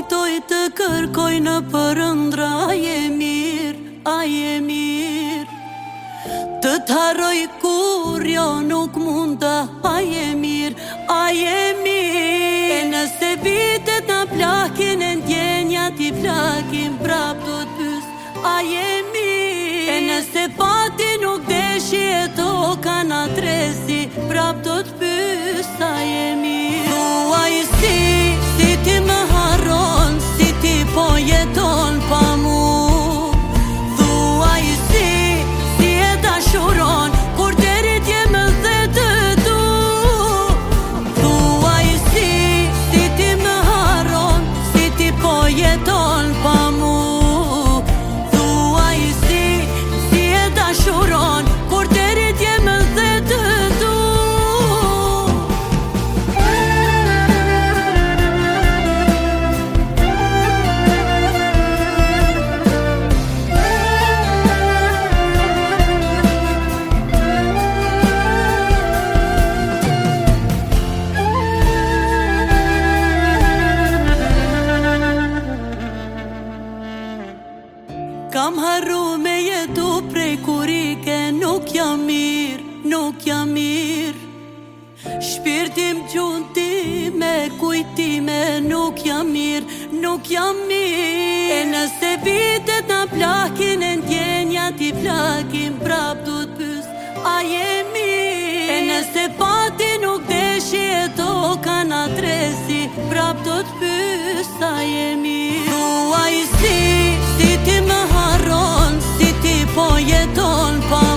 vajtoj të kërkoj në përëndra. A je mirë, a je mirë. Të t'harroj kur jo nuk munda. A je mirë, a je mirë. E nëse vitet në plakin e ndjenja ti plakin prap do t'pys. A je mirë. E nëse pati nuk deshi e toka në tresi prap do t'pys. A je mirë. Thuaj si ti më harron, si ti po jeton pa mu. Thuaj si e dashuron, kur deri t'jem dhe të du. Thuaj si ti më harron, si ti po jeton pa mu. Thuaj si e dashuron, kur deri t'jem dhe të du. Kam harru me jetu prej kurike, nuk jam mirë, nuk jam mirë. Shpirtim gjunti me kujtime, nuk jam mirë, nuk jam mirë. E nëse vitet në plakin e ndjenja ti plakin prap du t'pys. A je mirë. E nëse pati nuk deshi e toka në tresi prap du t'pys. A je mirë. Thuaj si ti më harron, si ti po jeton pa